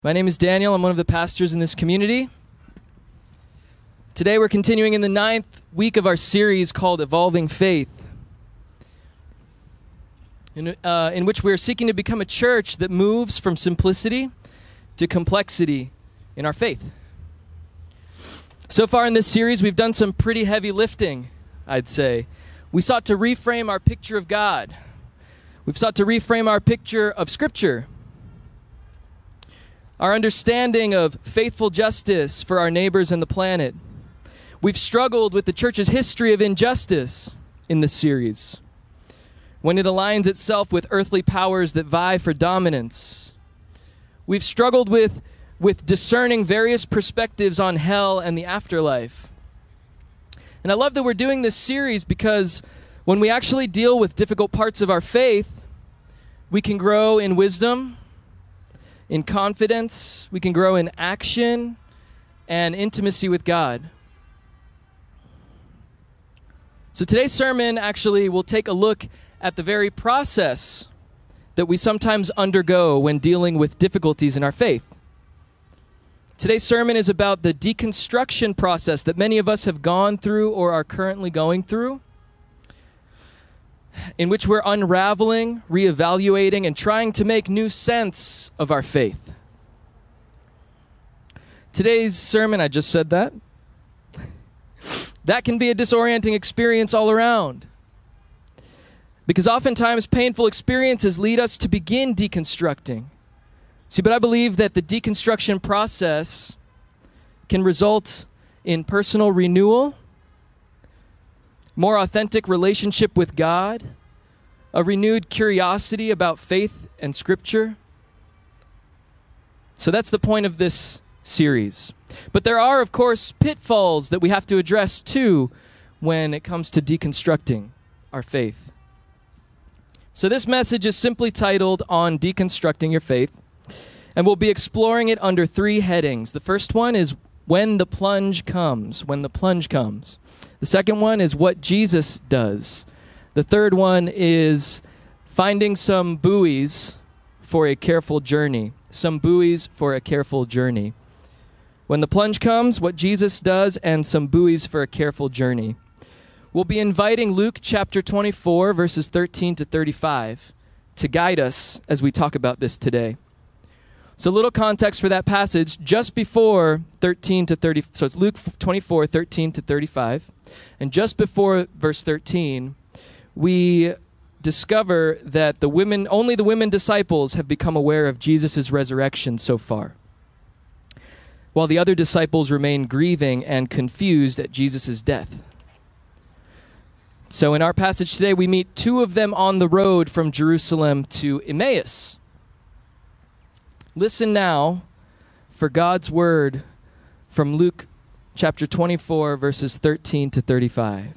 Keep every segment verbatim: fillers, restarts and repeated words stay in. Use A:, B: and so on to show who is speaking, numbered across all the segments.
A: My name is Daniel. I'm one of the pastors in this community. Today we're continuing in the ninth week of our series called Evolving Faith, in, uh, in which we're seeking to become a church that moves from simplicity to complexity in our faith. So far in this series, we've done some pretty heavy lifting, I'd say. We sought to reframe our picture of God. We've sought to reframe our picture of Scripture. Our understanding of faithful justice for our neighbors and the planet. We've struggled with the church's history of injustice in this series, when it aligns itself with earthly powers that vie for dominance. We've struggled with, with discerning various perspectives on hell and the afterlife. And I love that we're doing this series because when we actually deal with difficult parts of our faith, we can grow in wisdom, in confidence, we can grow in action and intimacy with God. So today's sermon actually will take a look at the very process that we sometimes undergo when dealing with difficulties in our faith. Today's sermon is about the deconstruction process that many of us have gone through or are currently going through, in which we're unraveling, reevaluating, and trying to make new sense of our faith. Today's sermon, I just said that, that can be a disorienting experience all around. Because oftentimes painful experiences lead us to begin deconstructing. See, but I believe that the deconstruction process can result in personal renewal, more authentic relationship with God, a renewed curiosity about faith and Scripture. So that's the point of this series. But there are, of course, pitfalls that we have to address too when it comes to deconstructing our faith. So this message is simply titled On Deconstructing Your Faith, and we'll be exploring it under three headings. The first one is When the Plunge Comes. When the Plunge Comes. The second one is What Jesus Does. The third one is Finding Some Buoys for a Careful Journey. Some buoys for a careful journey. When the plunge comes, what Jesus does, and some buoys for a careful journey. We'll be inviting Luke chapter twenty-four, verses thirteen to thirty-five, to guide us as we talk about this today. So a little context for that passage, just before thirteen to thirty, so it's Luke twenty-four, thirteen to thirty-five, and just before verse thirteen, we discover that the women, only the women disciples have become aware of Jesus' resurrection so far, while the other disciples remain grieving and confused at Jesus' death. So in our passage today, we meet two of them on the road from Jerusalem to Emmaus. Listen now for God's word from Luke chapter twenty-four, verses thirteen to thirty-five.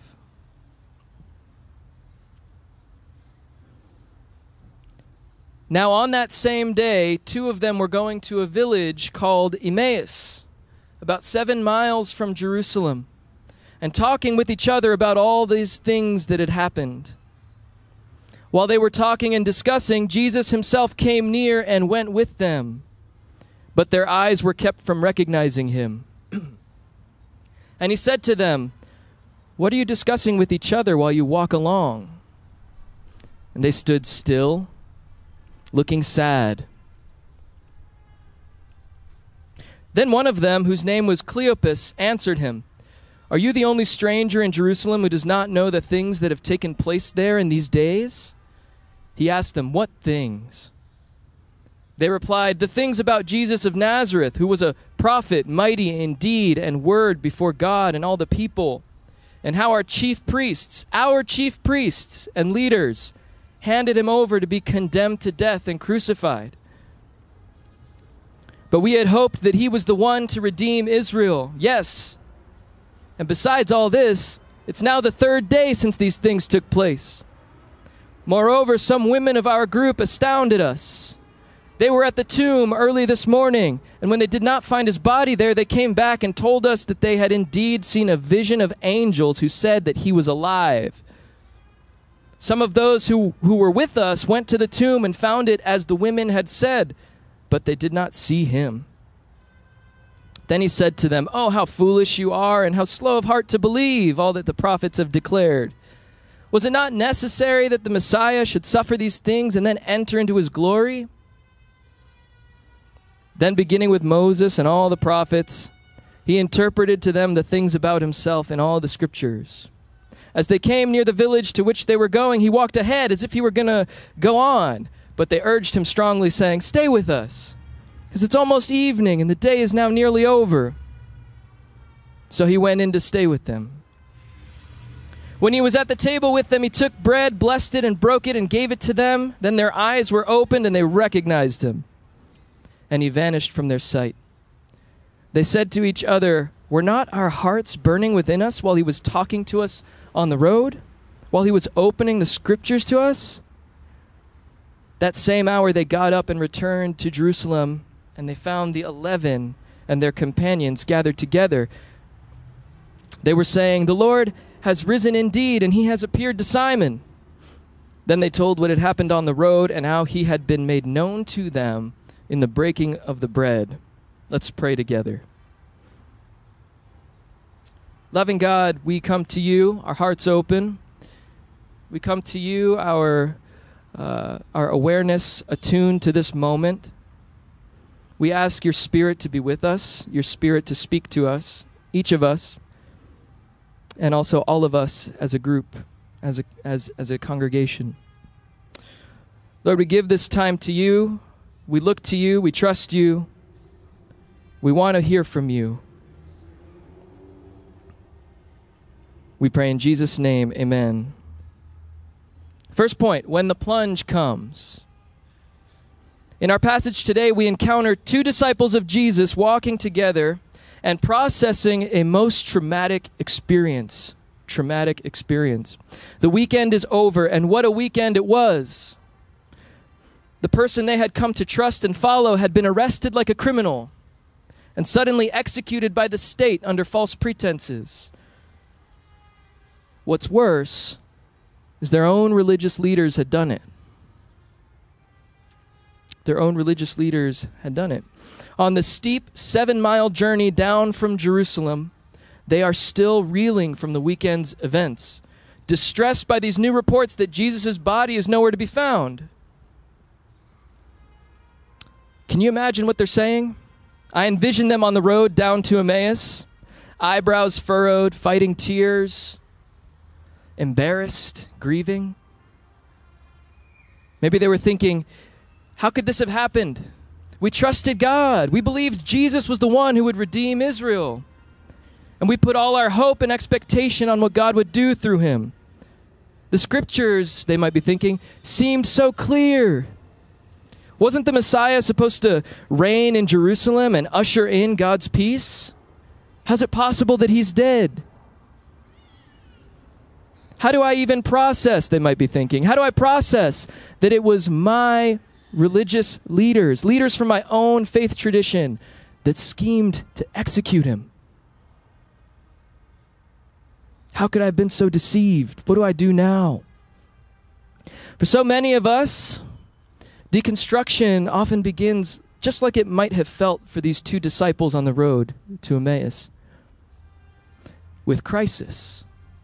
A: Now on that same day, two of them were going to a village called Emmaus, about seven miles from Jerusalem, and talking with each other about all these things that had happened. While they were talking and discussing, Jesus himself came near and went with them, but their eyes were kept from recognizing him. And he said to them, "What are you discussing with each other while you walk along?" And they stood still, looking sad. Then one of them, whose name was Cleopas, answered him, "Are you the only stranger in Jerusalem who does not know the things that have taken place there in these days?" He asked them, "What things?" They replied, "The things about Jesus of Nazareth, who was a prophet, mighty in deed and word before God and all the people, and how our chief priests, our chief priests and leaders, handed him over to be condemned to death and crucified. But we had hoped that he was the one to redeem Israel. Yes, and besides all this, it's now the third day since these things took place. Moreover, some women of our group astounded us. They were at the tomb early this morning, and when they did not find his body there, they came back and told us that they had indeed seen a vision of angels who said that he was alive. Some of those who, who were with us went to the tomb and found it as the women had said, but they did not see him. Then he said to them, "Oh, how foolish you are, and how slow of heart to believe all that the prophets have declared. Was it not necessary that the Messiah should suffer these things and then enter into his glory?" Then beginning with Moses and all the prophets, he interpreted to them the things about himself in all the scriptures. As they came near the village to which they were going, he walked ahead as if he were going to go on. But they urged him strongly, saying, "Stay with us, because it's almost evening and the day is now nearly over." So he went in to stay with them. When he was at the table with them, he took bread, blessed it, and broke it, and gave it to them. Then their eyes were opened, and they recognized him. And he vanished from their sight. They said to each other, "Were not our hearts burning within us while he was talking to us on the road, while he was opening the scriptures to us?" That same hour they got up and returned to Jerusalem, and they found the eleven and their companions gathered together. They were saying, "The Lord has risen indeed, and he has appeared to Simon." Then they told what had happened on the road and how he had been made known to them in the breaking of the bread. Let's pray together. Loving God, we come to you, our hearts open. We come to you, our uh, our awareness attuned to this moment. We ask your Spirit to be with us, your Spirit to speak to us, each of us, and also all of us as a group, as a as as a congregation. Lord, we give this time to you. We look to you. We trust you. We want to hear from you. We pray in Jesus' name, amen. First point, when the plunge comes. In our passage today, we encounter two disciples of Jesus walking together and processing a most traumatic experience. Traumatic experience. The weekend is over, and what a weekend it was. The person they had come to trust and follow had been arrested like a criminal and suddenly executed by the state under false pretenses. What's worse is their own religious leaders had done it. Their own religious leaders had done it. On the steep seven-mile journey down from Jerusalem, they are still reeling from the weekend's events, distressed by these new reports that Jesus' body is nowhere to be found. Can you imagine what they're saying? I envision them on the road down to Emmaus, eyebrows furrowed, fighting tears, embarrassed, grieving. Maybe they were thinking, how could this have happened? We trusted God. We believed Jesus was the one who would redeem Israel. And we put all our hope and expectation on what God would do through him. The scriptures, they might be thinking, seemed so clear. Wasn't the Messiah supposed to reign in Jerusalem and usher in God's peace? How's it possible that he's dead? How do I even process, they might be thinking, how do I process that it was my religious leaders, leaders from my own faith tradition, that schemed to execute him? How could I have been so deceived? What do I do now? For so many of us, deconstruction often begins just like it might have felt for these two disciples on the road to Emmaus, with crisis.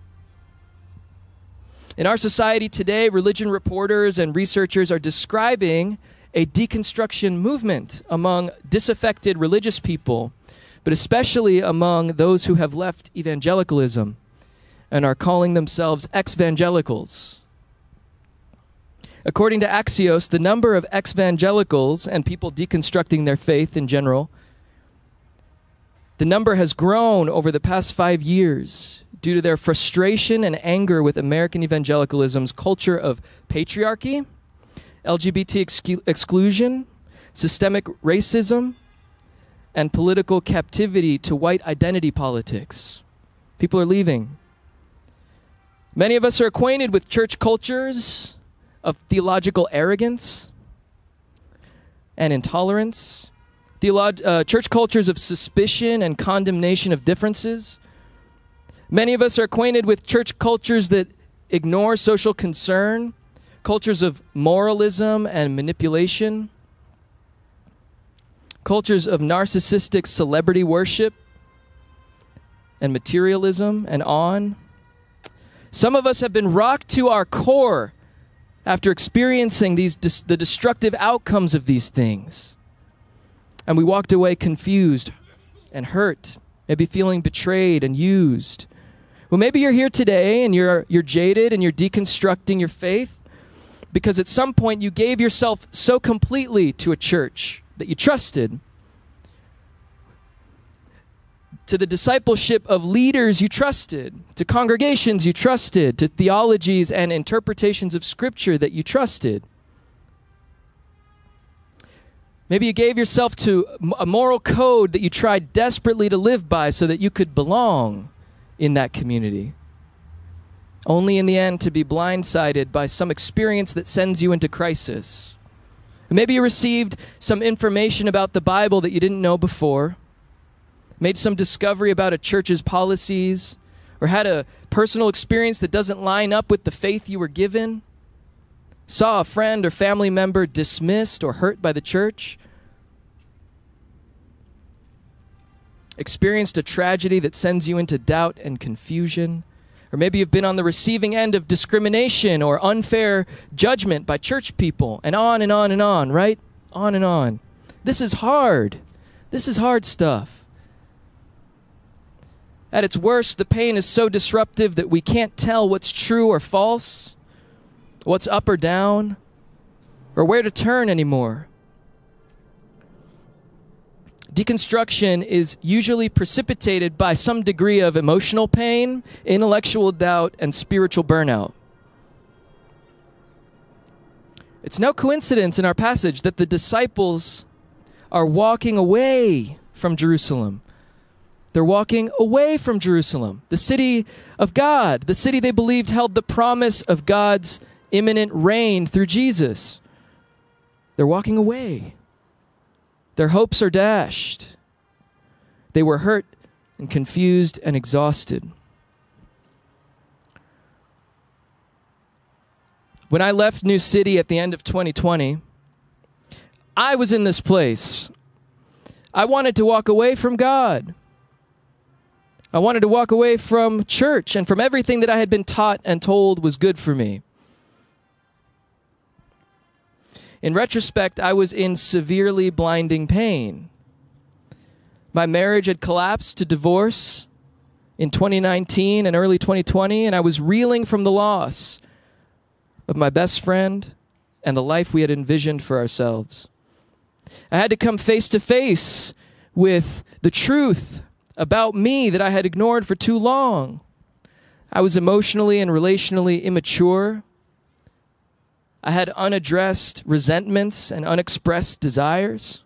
A: In our society today, religion reporters and researchers are describing a deconstruction movement among disaffected religious people, but especially among those who have left evangelicalism and are calling themselves ex-evangelicals. According to Axios, the number of ex-evangelicals and people deconstructing their faith in general, the number has grown over the past five years due to their frustration and anger with American evangelicalism's culture of patriarchy, L G B T excu- exclusion, systemic racism, and political captivity to white identity politics. People are leaving. Many of us are acquainted with church cultures of theological arrogance and intolerance, Theolog- uh, church cultures of suspicion and condemnation of differences. Many of us are acquainted with church cultures that ignore social concern, cultures of moralism and manipulation. cultures of narcissistic celebrity worship and materialism and on. Some of us have been rocked to our core after experiencing these dis- the destructive outcomes of these things. And we walked away confused and hurt, maybe feeling betrayed and used. Well, maybe you're here today and you're you're jaded and you're deconstructing your faith because at some point you gave yourself so completely to a church that you trusted, to the discipleship of leaders you trusted, to congregations you trusted, to theologies and interpretations of Scripture that you trusted. Maybe you gave yourself to a moral code that you tried desperately to live by so that you could belong in that community, only in the end to be blindsided by some experience that sends you into crisis. Maybe you received some information about the Bible that you didn't know before, made some discovery about a church's policies, or had a personal experience that doesn't line up with the faith you were given, saw a friend or family member dismissed or hurt by the church, experienced a tragedy that sends you into doubt and confusion, or maybe you've been on the receiving end of discrimination or unfair judgment by church people, and on and on and on, right? On and on. This is hard. This is hard stuff. At its worst, the pain is so disruptive that we can't tell what's true or false, what's up or down, or where to turn anymore. Deconstruction is usually precipitated by some degree of emotional pain, intellectual doubt, and spiritual burnout. It's no coincidence in our passage that the disciples are walking away from Jerusalem. They're walking away from Jerusalem, the city of God, the city they believed held the promise of God's imminent reign through Jesus. They're walking away. Their hopes are dashed. They were hurt and confused and exhausted. When I left New City at the end of twenty twenty, I was in this place. I wanted to walk away from God. I wanted to walk away from church and from everything that I had been taught and told was good for me. In retrospect, I was in severely blinding pain. My marriage had collapsed to divorce in twenty nineteen and early twenty twenty, and I was reeling from the loss of my best friend and the life we had envisioned for ourselves. I had to come face to face with the truth about me that I had ignored for too long. I was emotionally and relationally immature. I had unaddressed resentments and unexpressed desires.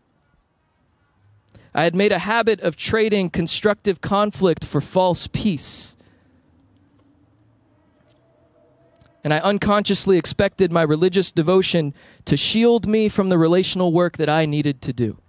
A: I had made a habit of trading constructive conflict for false peace. And I unconsciously expected my religious devotion to shield me from the relational work that I needed to do.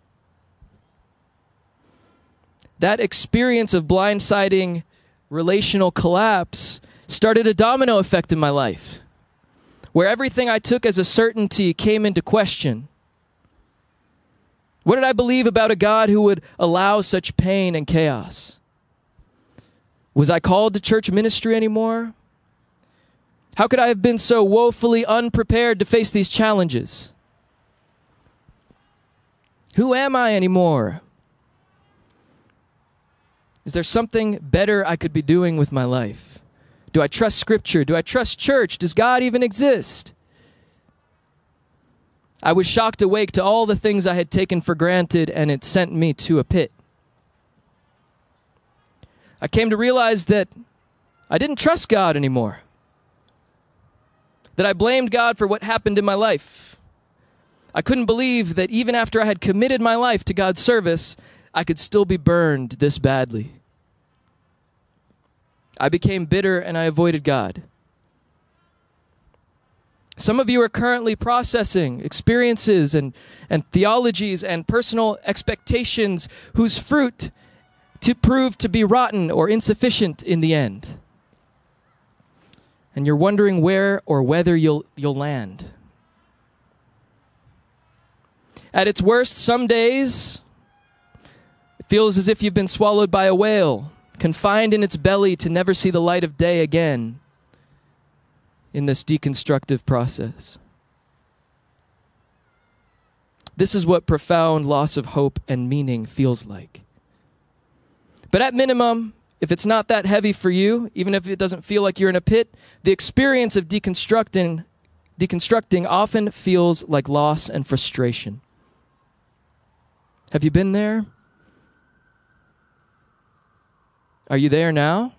A: That experience of blindsiding relational collapse started a domino effect in my life, where everything I took as a certainty came into question. What did I believe about a God who would allow such pain and chaos? Was I called to church ministry anymore? How could I have been so woefully unprepared to face these challenges? Who am I anymore? Is there something better I could be doing with my life? Do I trust Scripture? Do I trust church? Does God even exist? I was shocked awake to all the things I had taken for granted, and it sent me to a pit. I came to realize that I didn't trust God anymore. That I blamed God for what happened in my life. I couldn't believe that even after I had committed my life to God's service, I could still be burned this badly. I became bitter and I avoided God. Some of you are currently processing experiences and, and theologies and personal expectations whose fruit to prove to be rotten or insufficient in the end. And you're wondering where or whether you'll you'll land. At its worst, some days, it feels as if you've been swallowed by a whale, confined in its belly to never see the light of day again in this deconstructive process. This is what profound loss of hope and meaning feels like. But at minimum, if it's not that heavy for you, even if it doesn't feel like you're in a pit, the experience of deconstructing, deconstructing often feels like loss and frustration. Have you been there? Are you there now?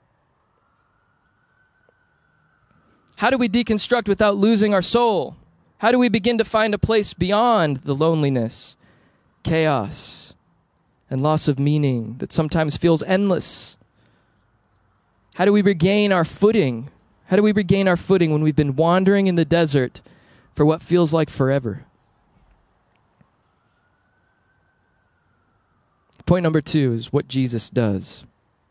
A: How do we deconstruct without losing our soul? How do we begin to find a place beyond the loneliness, chaos, and loss of meaning that sometimes feels endless? How do we regain our footing? How do we regain our footing when we've been wandering in the desert for what feels like forever? Point number two is what Jesus does.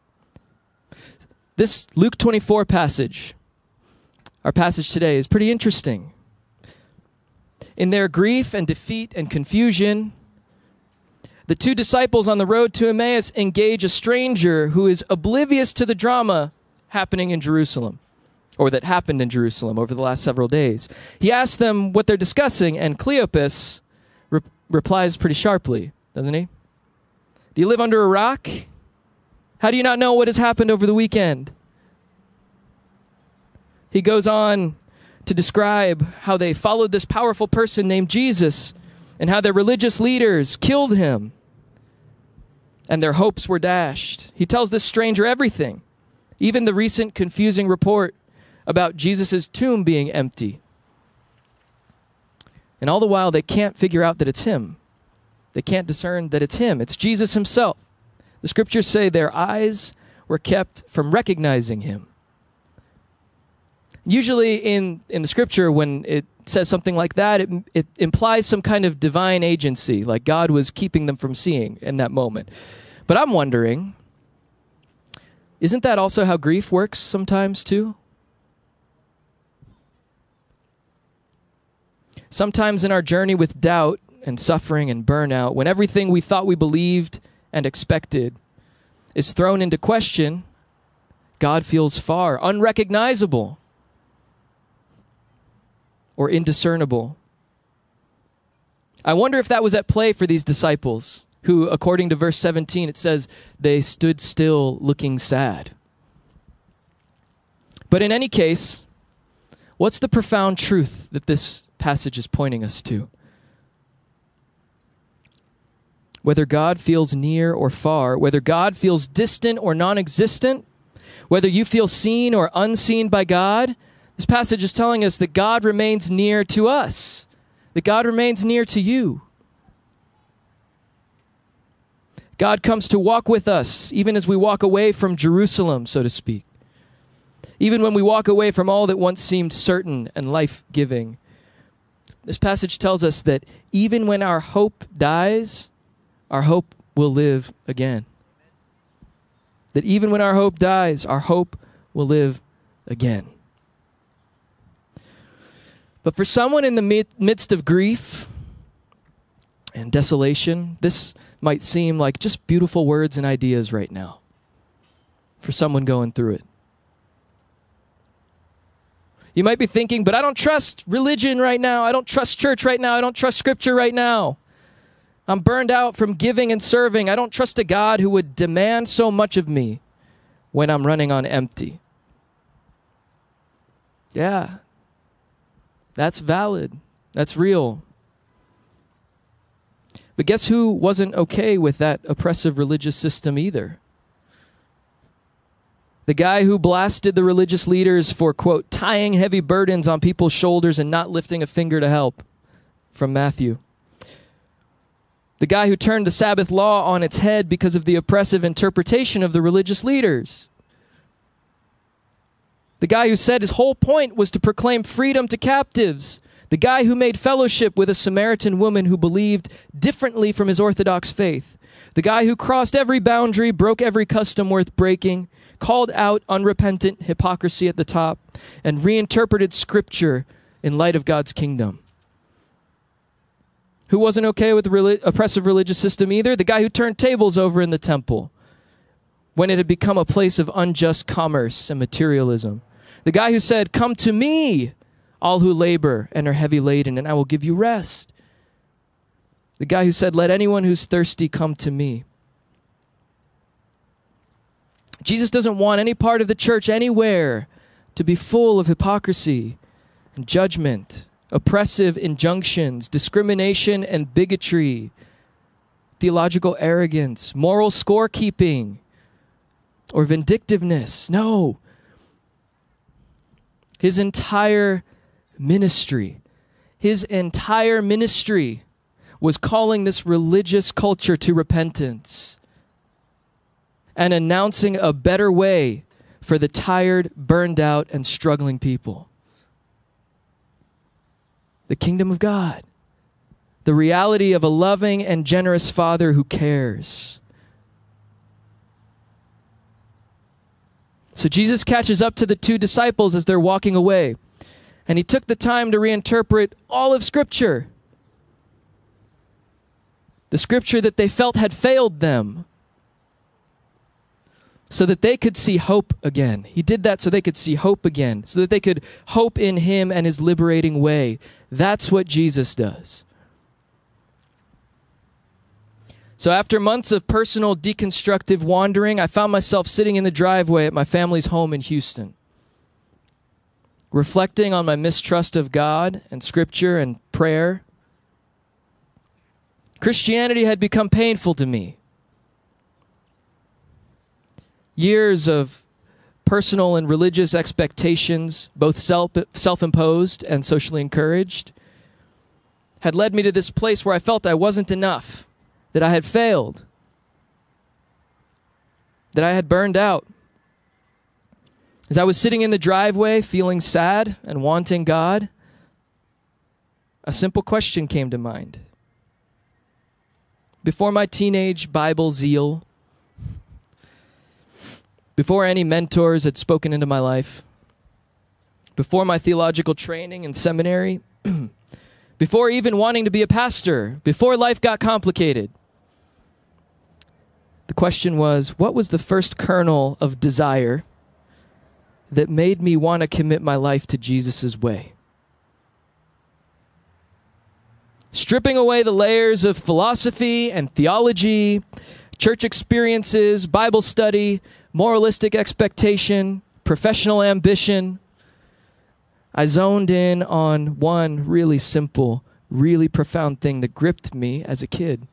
A: This Luke twenty-four passage, our passage today, is pretty interesting. In their grief and defeat and confusion, the two disciples on the road to Emmaus engage a stranger who is oblivious to the drama happening in Jerusalem, or that happened in Jerusalem over the last several days. He asks them what they're discussing, and Cleopas re- replies pretty sharply, doesn't he? Do you live under a rock? How do you not know what has happened over the weekend? He goes on to describe how they followed this powerful person named Jesus and how their religious leaders killed him and their hopes were dashed. He tells this stranger everything, even the recent confusing report about Jesus' tomb being empty. And all the while, they can't figure out that it's him. They can't discern that it's him. It's Jesus himself. The scriptures say their eyes were kept from recognizing him. Usually in, in the scripture, when it says something like that, it, it implies some kind of divine agency, like God was keeping them from seeing in that moment. But I'm wondering, isn't that also how grief works sometimes too? Sometimes in our journey with doubt and suffering and burnout, when everything we thought we believed and expected is thrown into question, God feels far, unrecognizable, or indiscernible. I wonder if that was at play for these disciples, who, according to verse seventeen, it says, they stood still looking sad. But in any case, what's the profound truth that this passage is pointing us to? Whether God feels near or far, whether God feels distant or non-existent, whether you feel seen or unseen by God, this passage is telling us that God remains near to us, that God remains near to you. God comes to walk with us, even as we walk away from Jerusalem, so to speak. Even when we walk away from all that once seemed certain and life-giving. This passage tells us that even when our hope dies, our hope will live again. That even when our hope dies, our hope will live again. But for someone in the mid- midst of grief and desolation, this might seem like just beautiful words and ideas right now. For someone going through it. You might be thinking, but I don't trust religion right now. I don't trust church right now. I don't trust scripture right now. I'm burned out from giving and serving. I don't trust a God who would demand so much of me when I'm running on empty. Yeah, that's valid. That's real. But guess who wasn't okay with that oppressive religious system either? The guy who blasted the religious leaders for, quote, tying heavy burdens on people's shoulders and not lifting a finger to help, from Matthew. The guy who turned the Sabbath law on its head because of the oppressive interpretation of the religious leaders. The guy who said his whole point was to proclaim freedom to captives. The guy who made fellowship with a Samaritan woman who believed differently from his Orthodox faith. The guy who crossed every boundary, broke every custom worth breaking, called out unrepentant hypocrisy at the top, and reinterpreted Scripture in light of God's kingdom. Who wasn't okay with the reli- oppressive religious system either? The guy who turned tables over in the temple when it had become a place of unjust commerce and materialism. The guy who said, "Come to me, all who labor and are heavy laden, and I will give you rest." The guy who said, "Let anyone who's thirsty come to me." Jesus doesn't want any part of the church anywhere to be full of hypocrisy and judgment, oppressive injunctions, discrimination and bigotry, theological arrogance, moral scorekeeping, or vindictiveness. No. His entire ministry, his entire ministry was calling this religious culture to repentance and announcing a better way for the tired, burned out, and struggling people. The kingdom of God. The reality of a loving and generous Father who cares. So Jesus catches up to the two disciples as they're walking away, and he took the time to reinterpret all of Scripture. The Scripture that they felt had failed them, so that they could see hope again. He did that so they could see hope again, so that they could hope in him and his liberating way. That's what Jesus does. So after months of personal deconstructive wandering, I found myself sitting in the driveway at my family's home in Houston, reflecting on my mistrust of God and Scripture and prayer. Christianity had become painful to me. Years of personal and religious expectations, both self, self-imposed and socially encouraged, had led me to this place where I felt I wasn't enough, that I had failed, that I had burned out. As I was sitting in the driveway feeling sad and wanting God, a simple question came to mind. Before my teenage Bible zeal, before any mentors had spoken into my life, before my theological training in seminary, before even wanting to be a pastor, before life got complicated, the question was, what was the first kernel of desire that made me want to commit my life to Jesus' way? Stripping away the layers of philosophy and theology, church experiences, Bible study, moralistic expectation, professional ambition, I zoned in on one really simple, really profound thing that gripped me as a kid.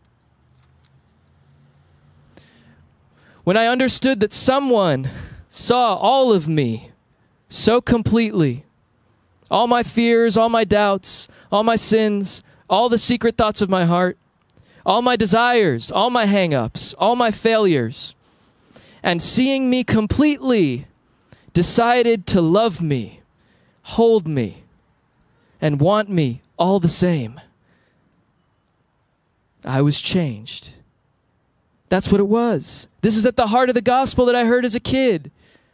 A: When I understood that someone saw all of me so completely, all my fears, all my doubts, all my sins, all the secret thoughts of my heart, all my desires, all my hang-ups, all my failures, and seeing me completely, decided to love me, hold me, and want me all the same. I was changed. That's what it was. This is at the heart of the gospel that I heard as a kid.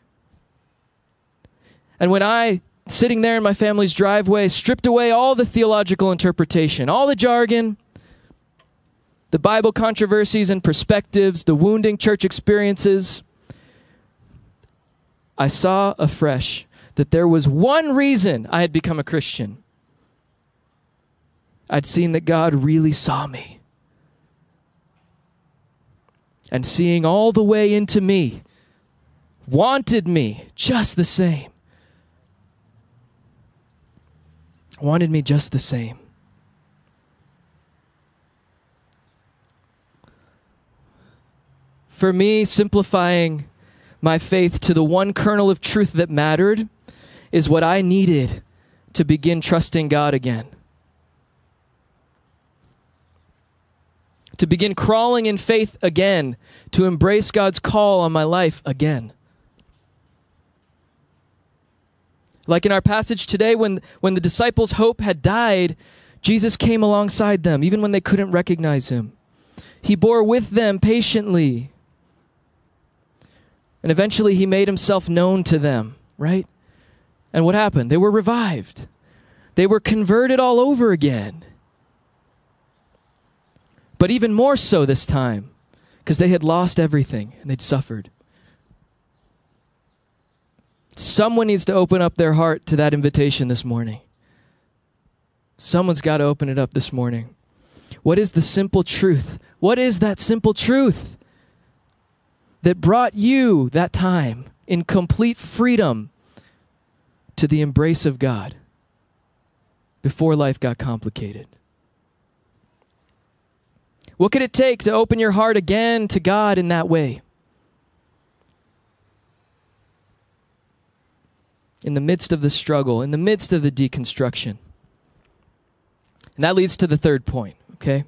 A: And when I, sitting there in my family's driveway, stripped away all the theological interpretation, all the jargon, the Bible controversies and perspectives, the wounding church experiences, I saw afresh that there was one reason I had become a Christian. I'd seen that God really saw me. And seeing all the way into me, wanted me just the same. Wanted me just the same. For me, simplifying my faith to the one kernel of truth that mattered is what I needed to begin trusting God again. To begin crawling in faith again, to embrace God's call on my life again. Like in our passage today, when, when the disciples' hope had died, Jesus came alongside them, even when they couldn't recognize him. He bore with them patiently. And eventually he made himself known to them, right? And what happened? They were revived. They were converted all over again. But even more so this time, because they had lost everything and they'd suffered. Someone needs to open up their heart to that invitation this morning. Someone's got to open it up this morning. What is the simple truth? What is that simple truth that brought you that time in complete freedom to the embrace of God before life got complicated? What could it take to open your heart again to God in that way? In the midst of the struggle, in the midst of the deconstruction. And that leads to the third point, okay?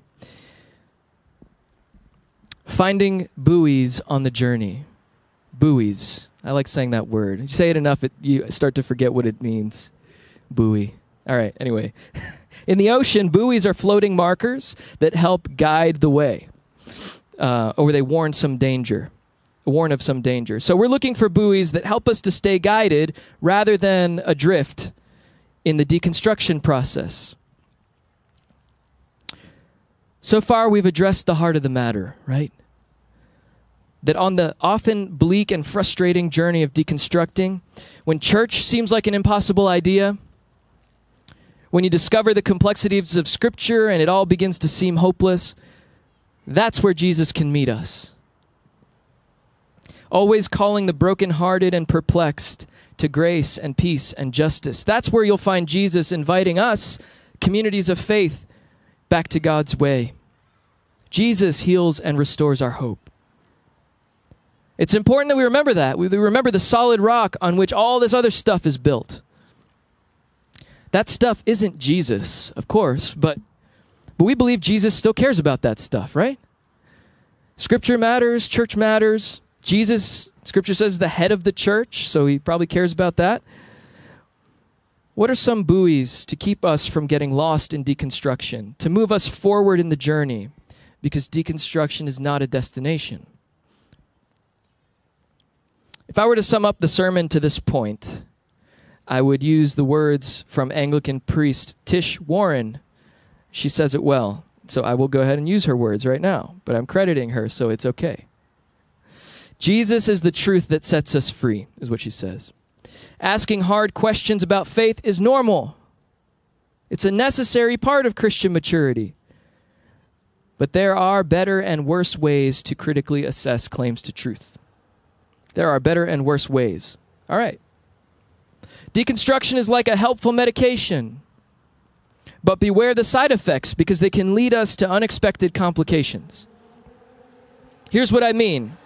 A: Finding buoys on the journey. Buoys. I like saying that word. You say it enough, it, you start to forget what it means. Buoy. All right, anyway. In the ocean, buoys are floating markers that help guide the way, uh, or they warn some danger, warn of some danger. So we're looking for buoys that help us to stay guided rather than adrift in the deconstruction process. So far, we've addressed the heart of the matter, right? That on the often bleak and frustrating journey of deconstructing, when church seems like an impossible idea, when you discover the complexities of Scripture and it all begins to seem hopeless, that's where Jesus can meet us. Always calling the brokenhearted and perplexed to grace and peace and justice. That's where you'll find Jesus inviting us, communities of faith, back to God's way. Jesus heals and restores our hope. It's important that we remember that. We remember the solid rock on which all this other stuff is built. That stuff isn't Jesus, of course, but, but we believe Jesus still cares about that stuff, right? Scripture matters, church matters. Jesus, Scripture says, is the head of the church, so he probably cares about that. What are some buoys to keep us from getting lost in deconstruction, to move us forward in the journey? Because deconstruction is not a destination. If I were to sum up the sermon to this point, I would use the words from Anglican priest Tish Warren. She says it well, so I will go ahead and use her words right now, but I'm crediting her, so it's okay. Jesus is the truth that sets us free, is what she says. Asking hard questions about faith is normal. It's a necessary part of Christian maturity. But there are better and worse ways to critically assess claims to truth. There are better and worse ways. All right. Deconstruction is like a helpful medication. But beware the side effects because they can lead us to unexpected complications. Here's what I mean.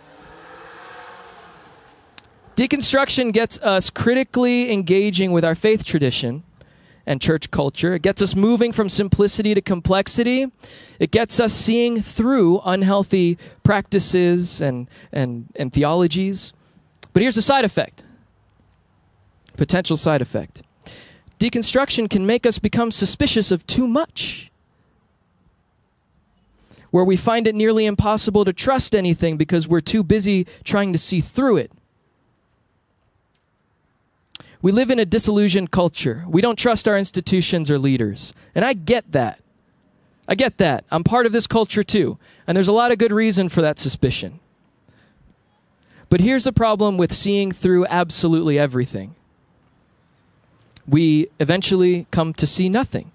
A: Deconstruction gets us critically engaging with our faith tradition and church culture. It gets us moving from simplicity to complexity. It gets us seeing through unhealthy practices and, and, and theologies. But here's the side effect. Potential side effect. Deconstruction can make us become suspicious of too much, where we find it nearly impossible to trust anything because we're too busy trying to see through it. We live in a disillusioned culture. We don't trust our institutions or leaders. And I get that. I get that. I'm part of this culture too. And there's a lot of good reason for that suspicion. But here's the problem with seeing through absolutely everything. We eventually come to see nothing.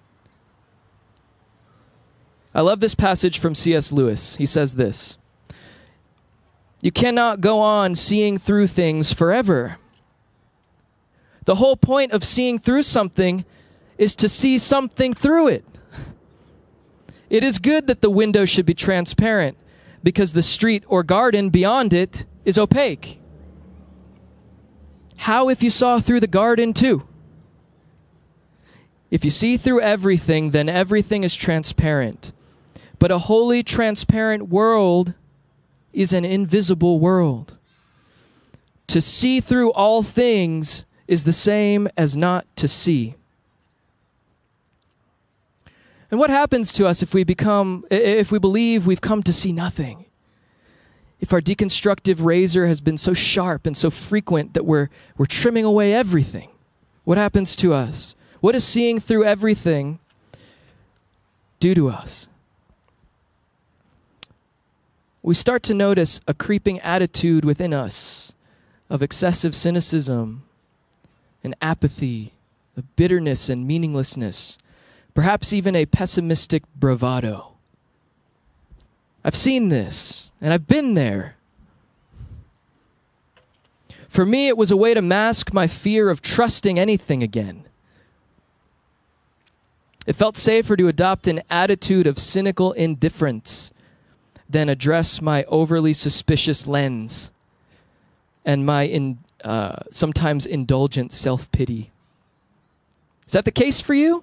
A: I love this passage from C S Lewis. He says this: "You cannot go on seeing through things forever. The whole point of seeing through something is to see something through it. It is good that the window should be transparent because the street or garden beyond it is opaque. How if you saw through the garden too? If you see through everything, then everything is transparent. But a wholly transparent world is an invisible world. To see through all things is the same as not to see." And what happens to us if we become, if we believe we've come to see nothing? If our deconstructive razor has been so sharp and so frequent that we're, we're trimming away everything, what happens to us? What does seeing through everything do to us? we start to notice a creeping attitude within us of excessive cynicism and apathy, of bitterness and meaninglessness, perhaps even a pessimistic bravado. I've seen this, and I've been there. For me, it was a way to mask my fear of trusting anything again. It felt safer to adopt an attitude of cynical indifference than address my overly suspicious lens and my in, uh, sometimes indulgent self-pity. Is that the case for you?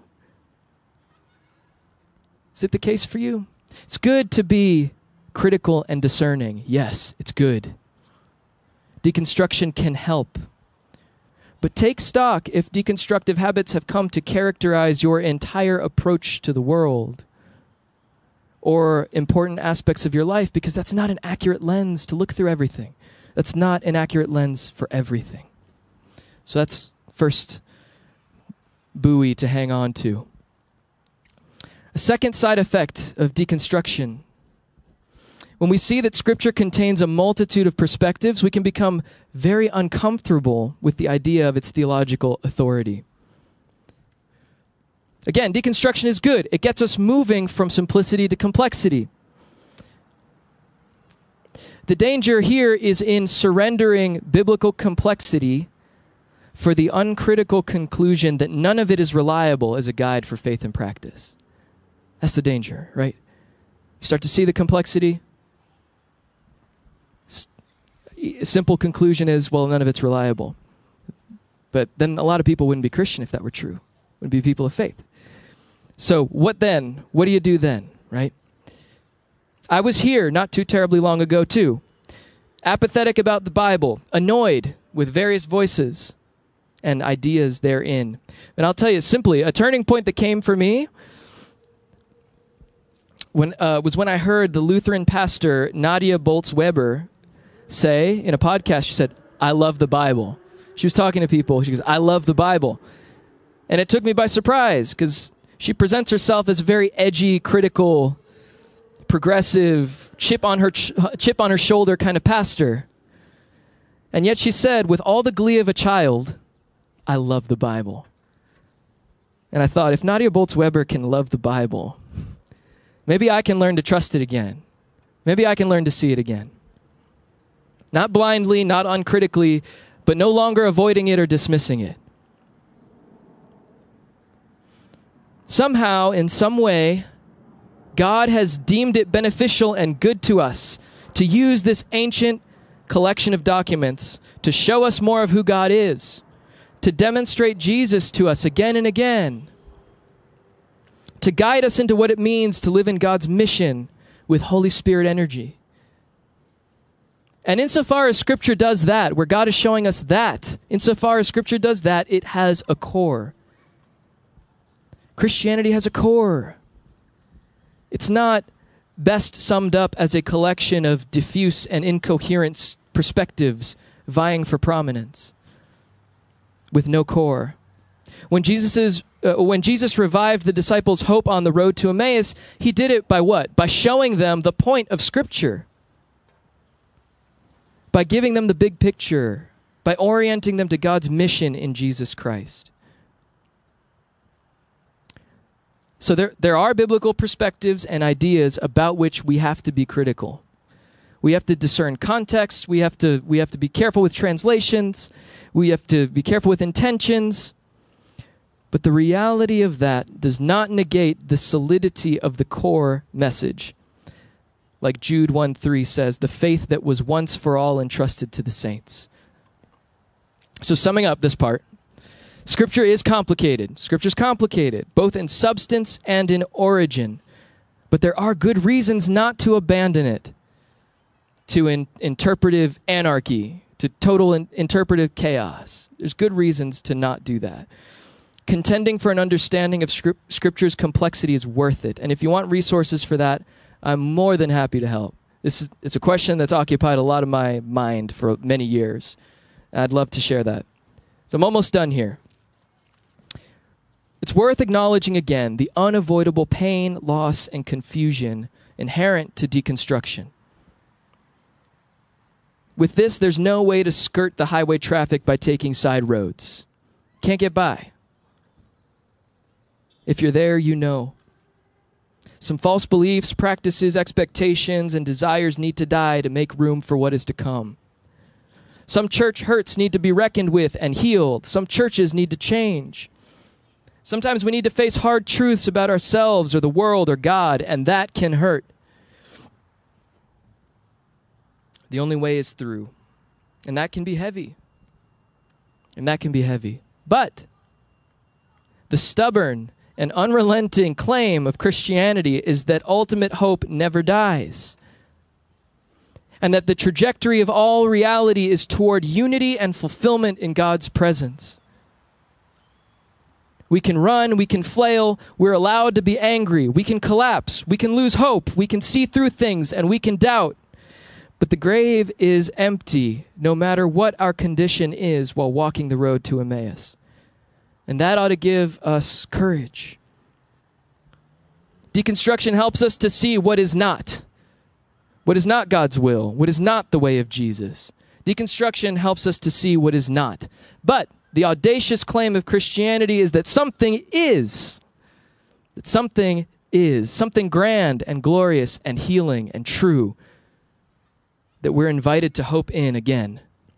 A: Is it the case for you? It's good to be critical and discerning. Yes, it's good. Deconstruction can help. But take stock if deconstructive habits have come to characterize your entire approach to the world or important aspects of your life, because that's not an accurate lens to look through everything. That's not an accurate lens for everything. So that's first buoy to hang on to. A second side effect of deconstruction. When we see that Scripture contains a multitude of perspectives, we can become very uncomfortable with the idea of its theological authority. Again, deconstruction is good. It gets us moving from simplicity to complexity. The danger here is in surrendering biblical complexity for the uncritical conclusion that none of it is reliable as a guide for faith and practice. That's the danger, right? You start to see the complexity. A simple conclusion is, well, none of it's reliable. But then a lot of people wouldn't be Christian if that were true. Wouldn't be people of faith. So what then? What do you do then, right? I was here not too terribly long ago too. Apathetic about the Bible, annoyed with various voices and ideas therein. And I'll tell you simply, a turning point that came for me when uh, was when I heard the Lutheran pastor Nadia Bolz-Weber say in a podcast, she said, "I love the Bible." She was talking to people. She goes, "I love the Bible." And it took me by surprise because she presents herself as a very edgy, critical, progressive, chip on her ch- chip on her shoulder kind of pastor. And yet she said, with all the glee of a child, "I love the Bible." And I thought, if Nadia Bolz-Weber can love the Bible, maybe I can learn to trust it again. Maybe I can learn to see it again. Not blindly, not uncritically, but no longer avoiding it or dismissing it. Somehow, in some way, God has deemed it beneficial and good to us to use this ancient collection of documents to show us more of who God is, to demonstrate Jesus to us again and again, to guide us into what it means to live in God's mission with Holy Spirit energy. And insofar as Scripture does that, where God is showing us that, insofar as Scripture does that, it has a core. Christianity has a core. It's not best summed up as a collection of diffuse and incoherent perspectives vying for prominence with no core. When Jesus is, uh, when Jesus revived the disciples' hope on the road to Emmaus, he did it by what? By showing them the point of Scripture. By giving them the big picture, by orienting them to God's mission in Jesus Christ. So there, there are biblical perspectives and ideas about which we have to be critical. We have to discern context. We have to, we have to be careful with translations. We have to be careful with intentions. But the reality of that does not negate the solidity of the core message. Like Jude one three says, the faith that was once for all entrusted to the saints. So summing up this part, Scripture is complicated. Scripture is complicated, both in substance and in origin. But there are good reasons not to abandon it to in, interpretive anarchy, to total in, interpretive chaos. There's good reasons to not do that. Contending for an understanding of script, Scripture's complexity is worth it. And if you want resources for that, I'm more than happy to help. This is it's a question that's occupied a lot of my mind for many years. I'd love to share that. So I'm almost done here. It's worth acknowledging again the unavoidable pain, loss, and confusion inherent to deconstruction. With this, there's no way to skirt the highway traffic by taking side roads. Can't get by. If you're there, you know. Some false beliefs, practices, expectations, and desires need to die to make room for what is to come. Some church hurts need to be reckoned with and healed. Some churches need to change. Sometimes we need to face hard truths about ourselves or the world or God, and that can hurt. The only way is through. And that can be heavy. And that can be heavy. But the stubborn and unrelenting claim of Christianity is that ultimate hope never dies. And that the trajectory of all reality is toward unity and fulfillment in God's presence. We can run, we can flail, we're allowed to be angry, we can collapse, we can lose hope, we can see through things, and we can doubt. But the grave is empty, no matter what our condition is while walking the road to Emmaus. And that ought to give us courage. Deconstruction helps us to see what is not. What is not God's will, what is not the way of Jesus. Deconstruction helps us to see what is not. But the audacious claim of Christianity is that something is. That something is. Something grand and glorious and healing and true that we're invited to hope in again.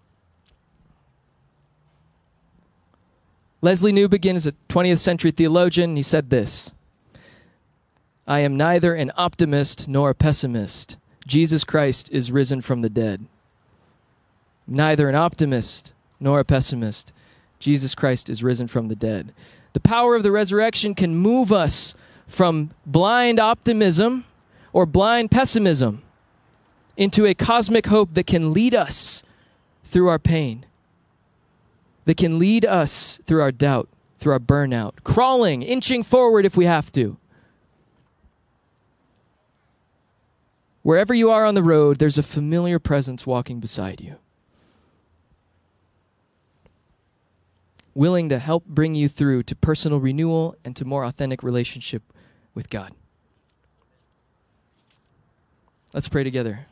A: Leslie Newbegin is a twentieth century theologian. He said this: I am neither an optimist nor a pessimist. Jesus Christ is risen from the dead. Neither an optimist nor a pessimist. Jesus Christ is risen from the dead. The power of the resurrection can move us from blind optimism or blind pessimism into a cosmic hope that can lead us through our pain, that can lead us through our doubt, through our burnout, crawling, inching forward if we have to. Wherever you are on the road, there's a familiar presence walking beside you, willing to help bring you through to personal renewal and to more authentic relationship with God. Let's pray together.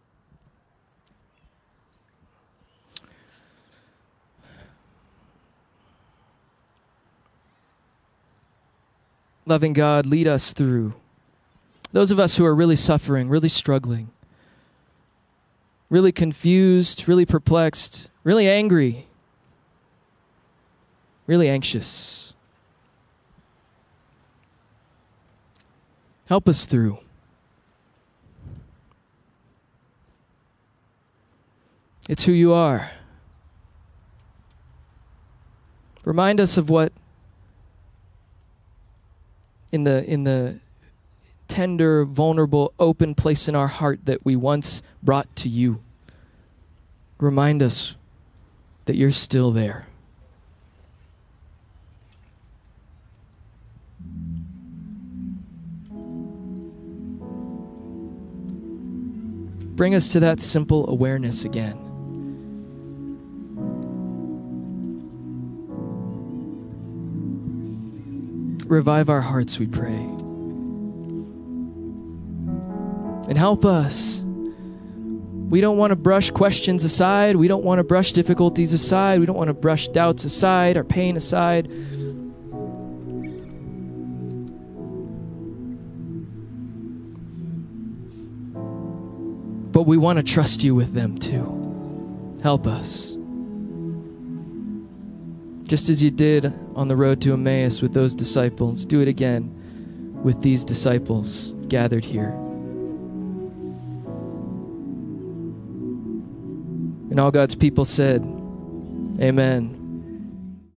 A: Loving God, lead us through. Those of us who are really suffering, really struggling, really confused, really perplexed, really angry, really anxious. Help us through. It's who you are. Remind us of what in the in the tender, vulnerable, open place in our heart that we once brought to you. Remind us that you're still there. Bring us to that simple awareness again. Revive our hearts, we pray. And help us. We don't want to brush questions aside. We don't want to brush difficulties aside. We don't want to brush doubts aside, our pain aside. But we want to trust you with them too. Help us. Just as you did on the road to Emmaus with those disciples, do it again with these disciples gathered here. And all God's people said, Amen.